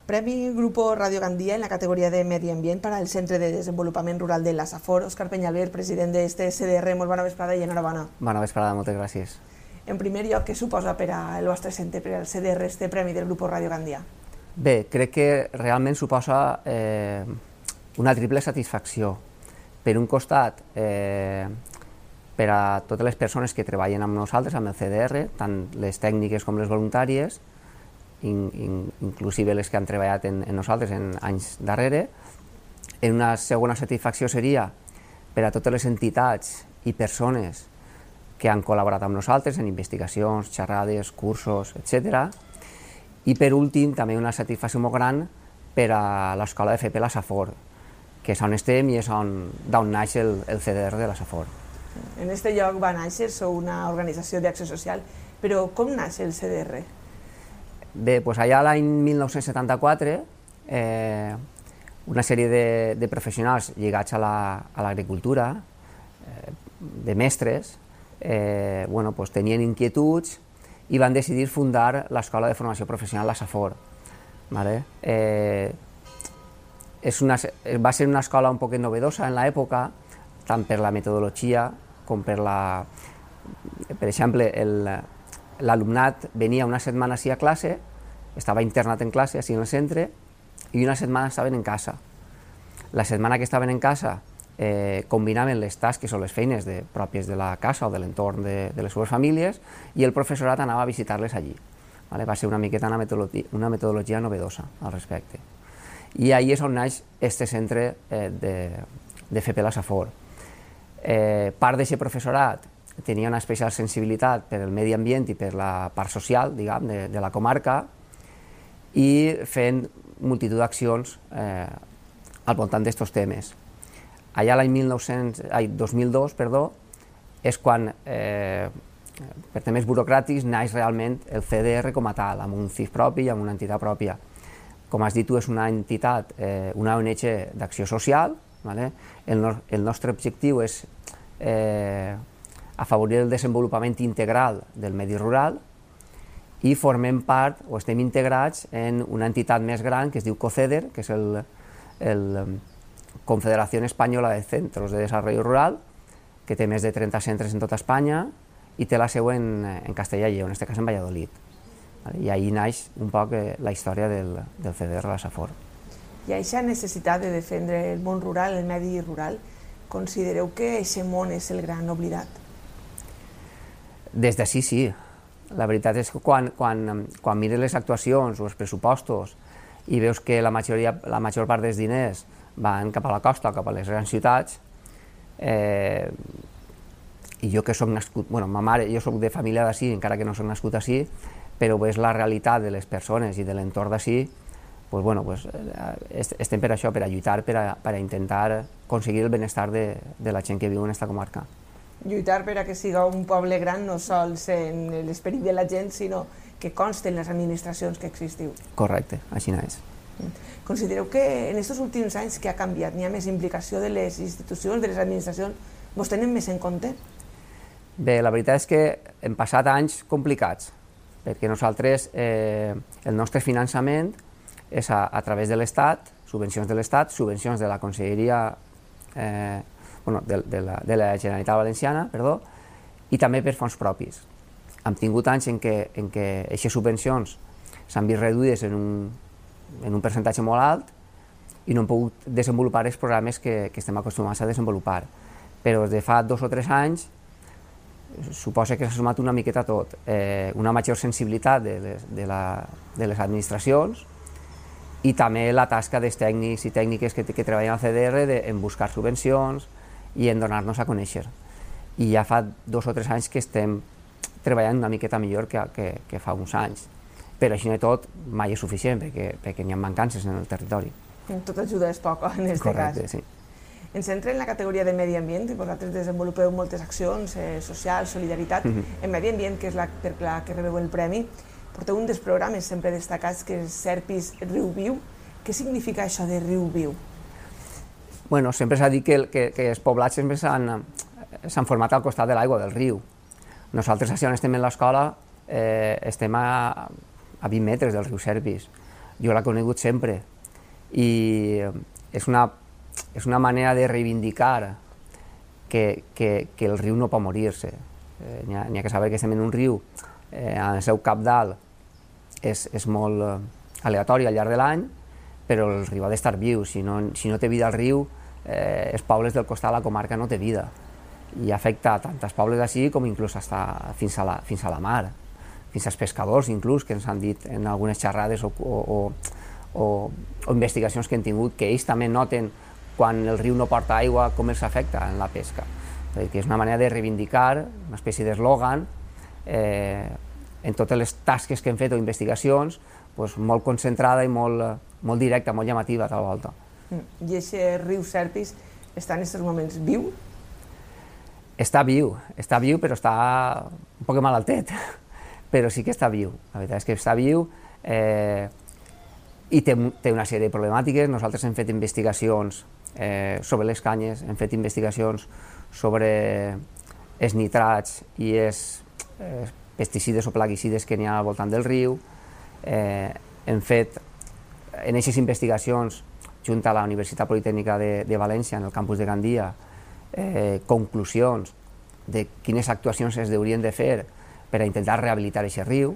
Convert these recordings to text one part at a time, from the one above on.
Premi Grupo Radio Gandia en la categoría de Medio Ambient para el Centre de Desenvolupament Rural de la Safor. Òscar Peñalver, president d'este CDR, molt bona vesprada i enhorabona. Bona vesprada, moltes gràcies. En primer lloc, què suposa per al vostre centre, per al CDR, este Premi del Grupo Radio Gandia? Bé, crec que realment suposa una triple satisfacció. Per un costat, per a totes les persones que treballen amb nosaltres, amb el CDR, tant les tècniques com les voluntàries, inclusive les que han treballat en nosaltres en anys darrere. En una segona satisfacció seria per a totes les entitats i persones que han col·laborat amb nosaltres en investigacions, xerrades, cursos, etc. I per últim, també una satisfacció molt gran per a l'escola de FP La Safor, que és on estem i és d'on naix el CDR de La Safor. En aquest lloc va néixer, sou una organització d'acció social, però com naix el CDR? Bé, doncs allà l'any 1974, una sèrie de professionals lligats a l'agricultura, de mestres, tenien inquietuds i van decidir fundar l'Escola de Formació Professional La Safor. Va ser una escola un poc novedosa en l'època, tant per la metodologia com per exemple, l'alumnat venia una setmana a classe, estava internat en classe, en el centre, i una setmana estaven en casa. La setmana que estaven en casa combinaven les tasques o les feines pròpies de la casa o de l'entorn de les seves famílies i el professorat anava a visitar-les allí. Va ser una miqueta una metodologia novedosa al respecte. I ahí és on naix este centre de FP La Safor. Part d'aquest professorat tenia una especial sensibilitat per el medi ambient i per la part social, diguem, de la comarca, i fent multitud d'accions al voltant d'aquests temes. Allà l'any 2002 és quan, per temes burocràtics, naix realment el CDR com a tal, amb un CIF propi i amb una entitat pròpia. Com has dit tu, és una entitat, una ONG d'acció social. El nostre objectiu és afavorir el desenvolupament integral del medi rural i formem part o estem integrats en una entitat més gran que es diu COCEDER, que és la Confederació Espanyola de Centros de Desarrollo Rural, que té més de 30 centres en tota Espanya i té la seu en Castella i Lleó, en aquest cas en Valladolid. I ahí naix un poc la història del CDR La Safor. I aquesta necessitat de defendre el món rural, el medi rural, considereu que aquest món és el gran oblidat? Des d'ací sí. La veritat és que quan mires les actuacions o els pressupostos i veus que la major part dels diners van cap a la costa o cap a les grans ciutats, i jo que soc nascut, ma mare, jo soc de família d'ací, encara que no soc nascut d'ací, però és la realitat de les persones i de l'entorn d'ací, estem per això, per a lluitar, per a intentar aconseguir el benestar de la gent que viu en aquesta comarca. Lluitar per a que siga un poble gran no sols en l'esperit de la gent, sinó que consti en les administracions que existiu. Correcte, així és. Considereu que en aquests últims anys que ha canviat, n'hi ha més implicació de les institucions, de les administracions, vos tenen més en compte? Bé, la veritat és que hem passat anys complicats, perquè nosaltres, el nostre finançament és a través de l'Estat, subvencions de l'Estat, subvencions de la Conselleria de la Generalitat Valenciana, i també per fons propis. Hem tingut anys en què aquestes subvencions s'han vist reduïdes en un percentatge molt alt i no hem pogut desenvolupar els programes que estem acostumats a desenvolupar. Però des de fa 2 o 3 anys suposa que s'ha sumat una miqueta tot. Una major sensibilitat de les administracions i també la tasca dels tècnics i tècniques que treballen al CDR en buscar subvencions i en donar-nos a conèixer. I ja fa 2 o 3 anys que estem treballant una miqueta millor que fa uns anys. Però així de tot mai és suficient, perquè n'hi ha mancances en el territori. Tot ajuda és poc, en aquest cas. Correcte, sí. Ens centra en la categoria de medi ambient, i vosaltres desenvolupeu moltes accions socials, solidaritat. En medi ambient, que és per la que rebeu el premi, porteu un dels programes sempre destacats, que és Serpis Riu Viu. Què significa això de riu viu? Sempre s'ha dit que els poblats sempre s'han format al costat de l'aigua del riu. Nosaltres, on estem en l'escola, estem a 20 metres del riu Serpis. jo l'he conegut sempre i és una manera de reivindicar que el riu no pot morir-se. N'hi ha que saber que estem en un riu, en el seu cabdal és molt aleatori al llarg de l'any, però el riu ha d'estar viu. Si no té vida al riu, els pobles del costat de la comarca no té vida. I afecta tant als pobles d'ací com inclús fins a la mar, fins als pescadors inclús, que ens han dit en algunes xerrades o investigacions que hem tingut, que ells també noten quan el riu no porta aigua com els afecta en la pesca. Que és una manera de reivindicar, una espècie d'eslògan, en totes les tasques que hem fet o investigacions, molt concentrada i molt directa, molt llamativa a tal volta. I aquest riu Serpis està en aquests moments viu? Està viu, però està un poc malaltet, però sí que està viu. La veritat és que està viu i té una sèrie de problemàtiques. Nosaltres hem fet investigacions sobre les canyes, hem fet investigacions sobre els nitrats i els pesticides o plaguicides que n'hi ha al voltant del riu. Hem fet en aquestes investigacions, junt a la Universitat Politècnica de València, en el campus de Gandia, conclusions de quines actuacions es haurien de fer per a intentar rehabilitar aquest riu.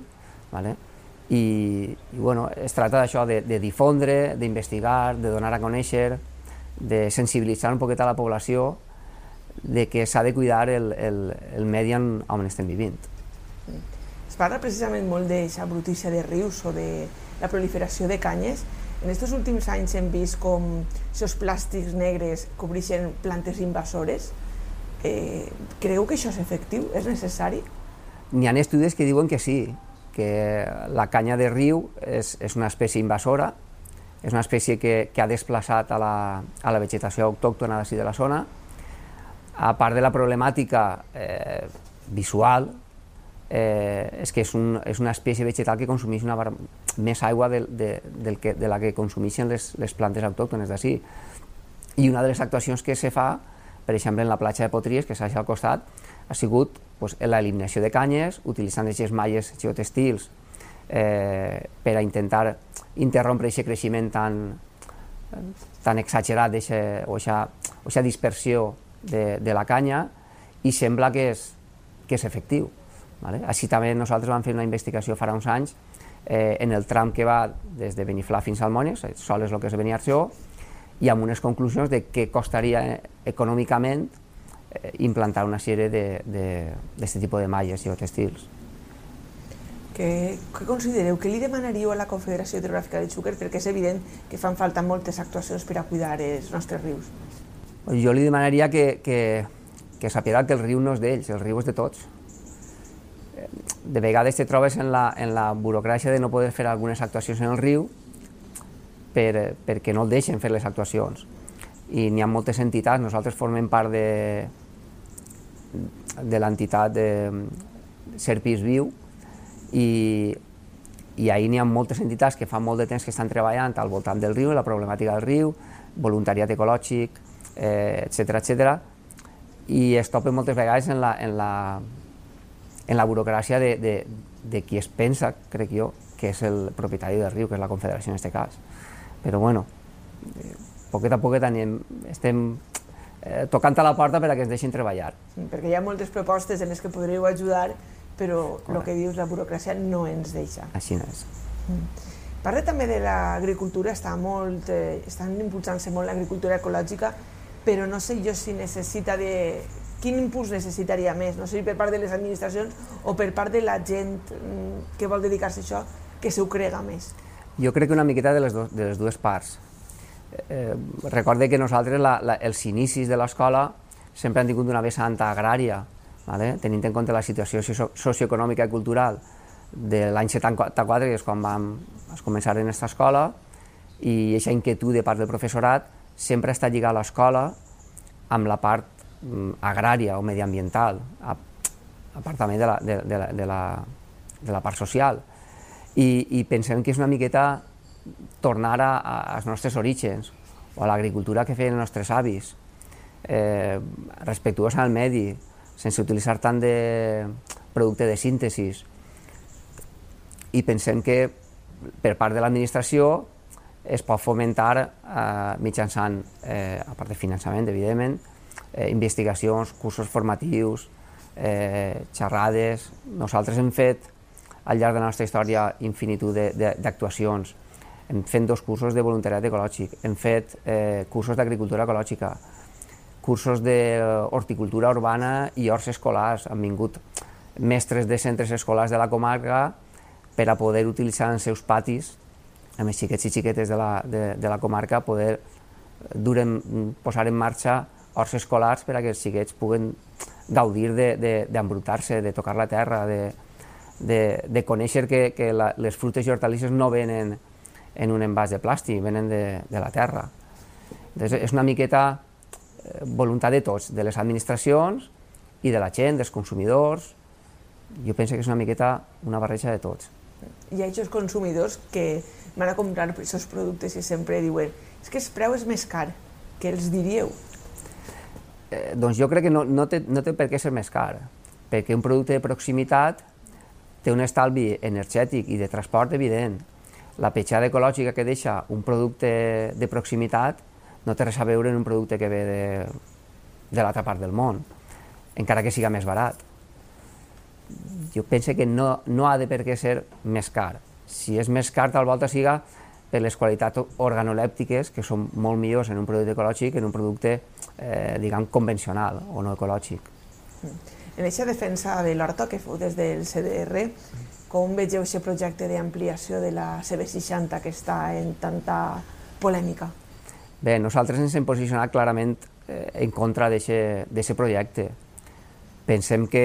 I es tracta d'això, de difondre, d'investigar, de donar a conèixer, de sensibilitzar un poquet a la població de que s'ha de cuidar el medi on estem vivint. Es parla precisament molt d'aquesta brutícia de rius o de la proliferació de canyes. En aquests últims anys hem vist com aquests plàstics negres cobreixen plantes invasores. Creu que això és efectiu? És necessari? N'hi ha estudis que diuen que sí, que la canya de riu és una espècie invasora, és una espècie que ha desplaçat a la vegetació autòctona d'ací de la zona. A part de la problemàtica visual, és que és una espècie vegetal que consumeix més aigua de la que consumeixen les plantes autòctones d'ací. I una de les actuacions que se fa, per exemple, en la platja de Potries, que s'ha al costat, ha sigut l'eliminació de canyes, utilitzant aquestes malles geotextils per a intentar interrompre aquest creixement tan exagerat o aquesta dispersió de la canya, i sembla que és efectiu. Així també nosaltres vam fer una investigació fa uns anys en el tram que va des de Beniflà fins al Mònex, sol és el que és Beniarjó, i amb unes conclusions de què costaria econòmicament implantar una sèrie d'aquest tipus de malles geotextils. Què considereu? Què li demanaríeu a la Confederació Hidrogràfica del Xúquer? Perquè és evident que fan falta moltes actuacions per a cuidar els nostres rius. Jo li demanaria que sapiguera que el riu no és d'ells, el riu és de tots. De vegades te trobes en la burocràcia de no poder fer algunes actuacions en el riu perquè no el deixen fer les actuacions. I n'hi ha moltes entitats, nosaltres formem part de l'entitat Serpis Viu, i ahir n'hi ha moltes entitats que fa molt de temps que estan treballant al voltant del riu, la problemàtica del riu, voluntariat ecològic, etc. I es topen moltes vegades en la burocràcia de qui es pensa, crec jo, que és el propietari del riu, que és la Confederació en aquest cas. Però bueno, poquet a poquet estem tocant a la porta per a que ens deixin treballar. Perquè hi ha moltes propostes en les que podríeu ajudar, però el que dius, la burocràcia no ens deixa. Així és. Parla també de l'agricultura, estan impulsant-se molt l'agricultura ecològica, però no sé jo si necessita quin impuls necessitaria més, no sé si per part de les administracions o per part de la gent que vol dedicar-se a això, que s'ho crega més. Jo crec que una miqueta de les dues parts. Recorde que nosaltres els inicis de l'escola sempre han tingut una vessant agrària, tenint en compte la situació socioeconòmica i cultural de l'any 74, que és quan vam començar en aquesta escola, i aquesta inquietud de part del professorat sempre està lligada a l'escola amb la part agrària o mediambiental, a part també de la part social. I pensem que és una miqueta tornar als nostres orígens, o a l'agricultura que feien els nostres avis, respectuosa al medi, sense utilitzar tant de producte de síntesi. I pensem que per part de l'administració es pot fomentar mitjançant, a part de finançament, evidentment, investigacions, cursos formatius, xerrades. Nosaltres hem fet, al llarg de la nostra història, infinitud d'actuacions. Hem fet 2 cursos de voluntariat ecològic, hem fet cursos d'agricultura ecològica, cursos d'horticultura urbana i horts escolars. Han vingut mestres de centres escolars de la comarca per a poder utilitzar en els seus patis, amb els xiquets i xiquetes de la comarca, poder posar en marxa horts escolars per a que els xiquets puguen gaudir d'embrutar-se, de tocar la terra, de conèixer que les frutes i hortalisses no venen en un envàs de plàstic, venen de la terra. És una miqueta voluntat de tots, de les administracions i de la gent, dels consumidors. Jo penso que és una miqueta una barreja de tots. Hi ha aquests consumidors que van a comprar aquests productes i sempre diuen és que el preu és més car. Què els diríeu? Doncs jo crec que no té per què ser més car, perquè un producte de proximitat té un estalvi energètic i de transport evident. La petjada ecològica que deixa un producte de proximitat no té res a veure amb un producte que ve de l'altra part del món, encara que siga més barat. Jo penso que no ha de per què ser més car. Si és més car, tal volta siga per les qualitats organolèptiques, que són molt millors en un producte ecològic que en un producte, diguem, convencional o no ecològic. En aquesta defensa de l'horta que feu des del CDR, com vegeu aquest projecte d'ampliació de la CB60 que està en tanta polèmica? Bé, nosaltres ens hem posicionat clarament en contra d'aquest projecte. Pensem que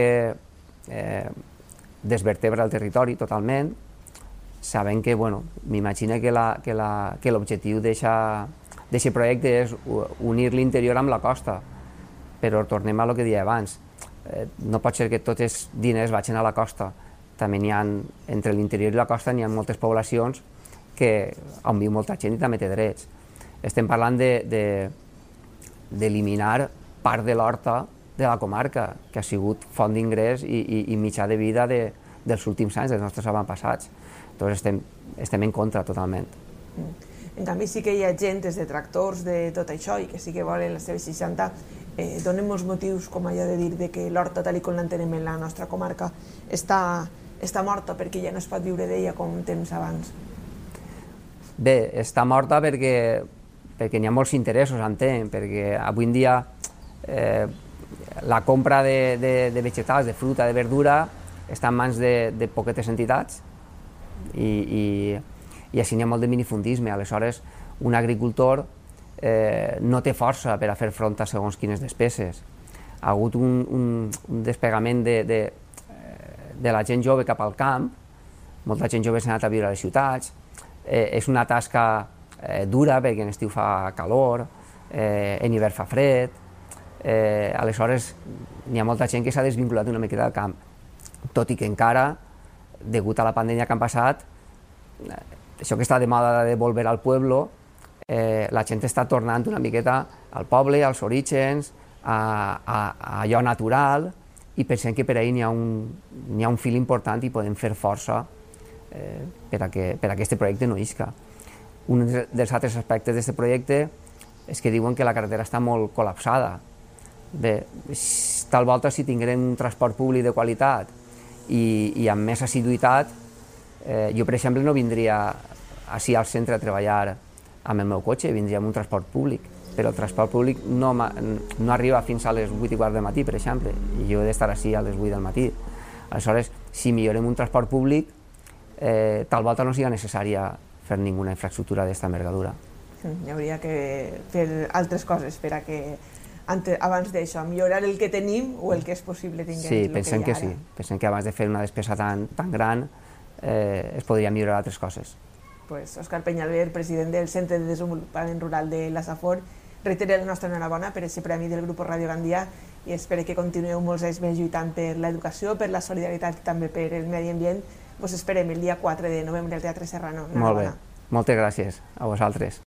desvertebra el territori totalment, sabent que, m'imagino que l'objectiu d'aquest projecte és unir l'interior amb la costa, però tornem a el que deia abans, no pot ser que tots els diners vagin a la costa, també n'hi ha, entre l'interior i la costa n'hi ha moltes poblacions on viu molta gent i també té drets. Estem parlant d'eliminar part de l'horta de la comarca, que ha sigut font d'ingrés i mitjà de vida dels últims anys, dels nostres avantpassats. Doncs estem en contra totalment. En canvi sí que hi ha gent, des de tractors, de tot això, i que sí que volen la CB60, donen molts motius, com allò de dir que l'horta, tal com l'entenem en la nostra comarca, està morta perquè ja no es pot viure d'ella com temps abans. Bé, està morta perquè n'hi ha molts interessos, entenc, perquè avui en dia la compra de vegetals, de fruta, de verdura, està en mans de poquetes entitats i així n'hi ha molt de minifundisme. Aleshores, un agricultor no té força per a fer front a segons quines despeses. Ha hagut un desplegament de la gent jove cap al camp, molta gent jove s'ha anat a viure a les ciutats, és una tasca dura perquè en estiu fa calor, en hivern fa fred, aleshores n'hi ha molta gent que s'ha desvinculat una miqueta del camp, tot i que encara, degut a la pandèmia que han passat, això que està de moda de volver al pueblo, la gent està tornant una miqueta al poble, als orígens, a allò natural, i pensem que per ahir n'hi ha un fil important i podem fer força per a que aquest projecte no isca. Un dels altres aspectes d'aquest projecte és que diuen que la carretera està molt col·lapsada. Bé, tal volta si tinguem un transport públic de qualitat i amb més assiduïtat, jo per exemple no vindria així al centre a treballar amb el meu cotxe, vindria amb un transport públic, però el transport públic no arriba fins a les 8:15 del matí, per exemple, i jo he d'estar així a les 8 del matí. Aleshores, si millorem un transport públic, tal volta no sigui necessària fer ninguna infraestructura d'aquesta envergadura. Hi hauria que fer altres coses per a que abans d'això, millorar el que tenim o el que és possible tinguem. Sí, pensem que sí. Pensem que abans de fer una despesa tan gran es podria millorar altres coses. Òscar Peñalver, president del Centre de Desenvolupament Rural de la Safor, reitera la nostra enhorabona per aquest premi del grup Ràdio Gandia i espero que continueu molts anys més lluitant per l'educació, per la solidaritat i també per el medi ambient. Vos esperem el dia 4 de novembre al Teatre Serrano. Molt bé, moltes gràcies a vosaltres.